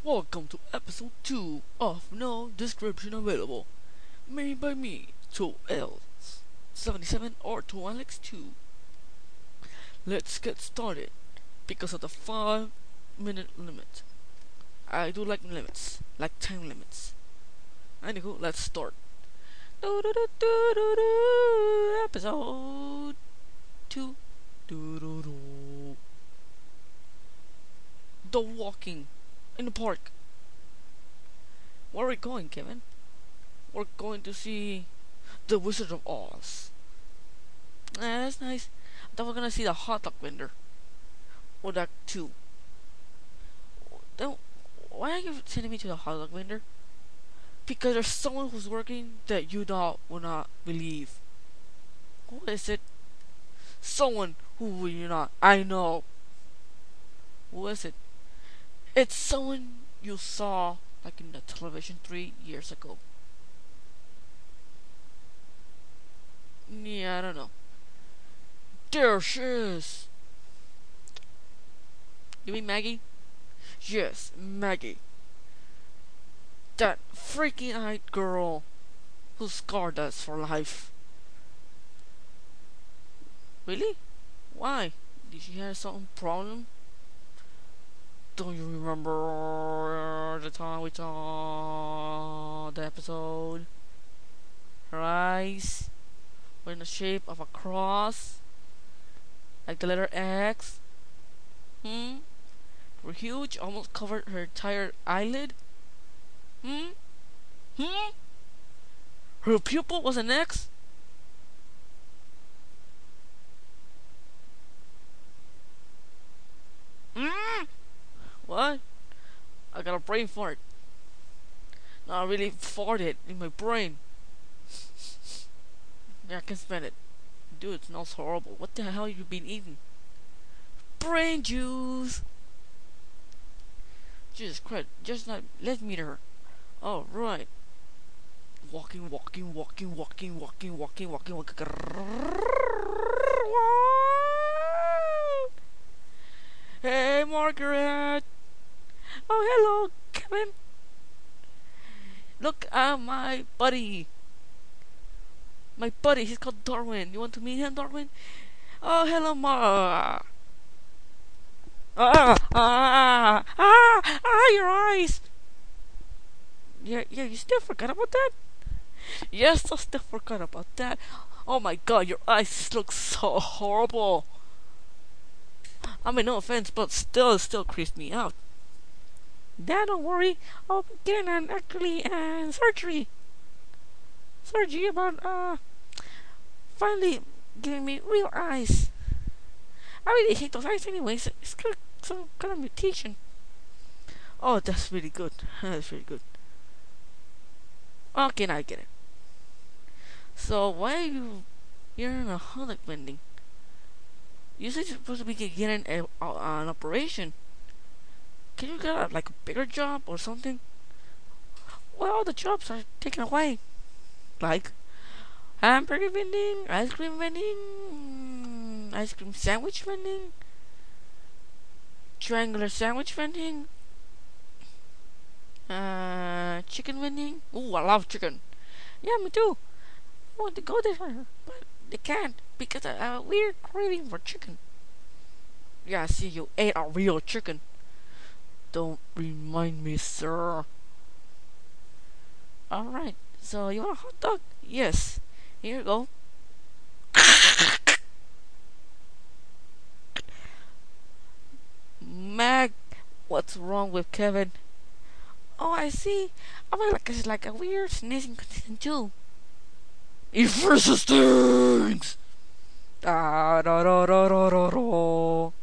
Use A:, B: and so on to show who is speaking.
A: Welcome to episode 2 of No Description Available, made by me, Joel77 or Alex2. Let's get started because of the 5-minute limit. I do like limits, like time limits. Anywho, let's start. Episode 2. The walking in the park. Where are we going, Kevin? We're going to see the Wizard of Oz. That's nice. I thought we were gonna see the hot dog vendor. Or that too. Then why are you sending me to the hot dog vendor? Because there's someone who's working that you will not believe. Who is it? Someone who will you not. I know. Who is it? It's someone you saw like in the television 3 years ago. Yeah, I don't know. There she is. You mean Maggie? Yes, Maggie. That freaking eyed girl who scarred us for life. Really? Why? Did she have some problem? Don't you remember the time we saw the episode? Her eyes were in the shape of a cross, like the letter X. Were huge, almost covered her entire eyelid. Her pupil was an X. What? I got a brain fart. No, I really farted in my brain. Yeah, I can smell it. Dude, it smells horrible. What the hell have you been eating? Brain juice! Jesus Christ, just not, let's meet her. Oh, right. Walking. Hey, Margaret! Oh, hello, Kevin. Look at my buddy. My buddy, he's called Darwin. You want to meet him, Darwin? Oh, hello, your eyes. Yeah, you still forgot about that? Yes, I still forgot about that. Oh my god, your eyes look so horrible. I mean, no offense, but still creeps me out. Dad, don't worry. I'll be getting an surgery about finally giving me real eyes. I really hate those eyes anyways. It's some kind of mutation. Oh, that's really good. That's really good. Okay, now I get it. So why are you're in a hot dog vending? You said you're supposed to be getting an operation. Can you get like a bigger job or something? Well, all the jobs are taken away. Like hamburger vending, ice cream vending, ice cream sandwich vending, triangular sandwich vending, chicken vending. Ooh, I love chicken. Yeah, me too. I want to go there, but they can't because I have a weird craving for chicken. Yeah, I see you ate a real chicken. Don't remind me, sir. Alright, so you want a hot dog? Yes. Here you go. Mag, what's wrong with Kevin? Oh, I see. I feel like it's like a weird sneezing condition too. It versus things. Da da da da da da da.